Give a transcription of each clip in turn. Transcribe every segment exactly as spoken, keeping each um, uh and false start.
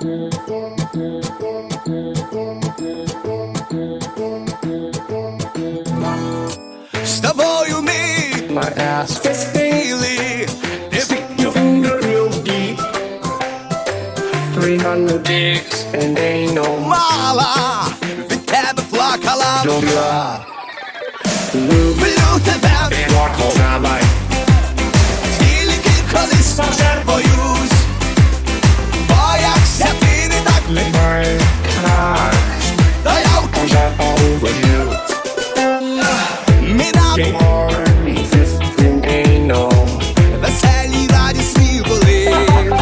З тобою ми спили, Stick your finger real deep. Three hundred dicks and ain't no мала, від тебе плакала duh. Люблю тебе, Підлорко трамвай. тільки колись боюсь, боякся ти не так, Лимай край. та я Уже over you. міна Game on, existing ain't no. веселі радісні були,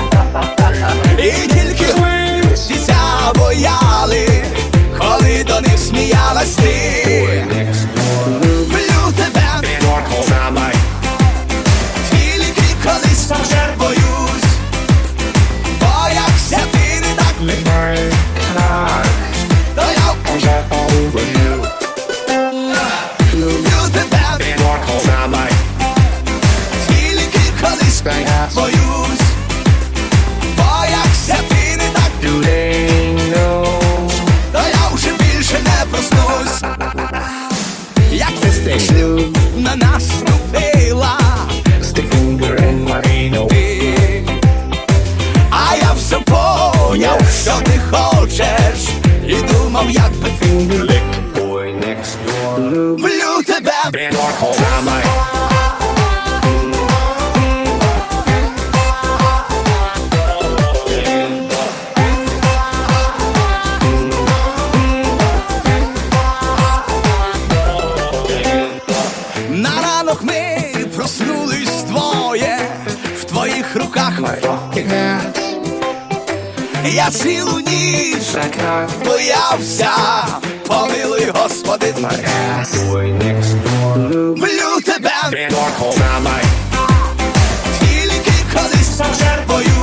і тільки дітя бояли, коли до них сміялась ти. Люблю тебе, Підлорко трамвай. тільки колись боюсь, боякся ти не так, Лимай край. та я Уже over you. люблю тебе, Підлорко трамвай. тільки колись боюсь, боякся ти не так, Do they know? та я вже більше не проснусь. Як ти на нас ступила Stick finger in my anal. ти, а я все поняв, що ти хочеш, і думав, як би ти Lick boy next door. люблю тебе, Підлорко трамвай. на ранок ми проснулись двоє, в твоїх руках My fucking ass. я цілу ніч Like I боявся, помилуй, Господи, my ass. Boy next door. люблю тебе, Підлорко трамвай. тільки колись боюсь,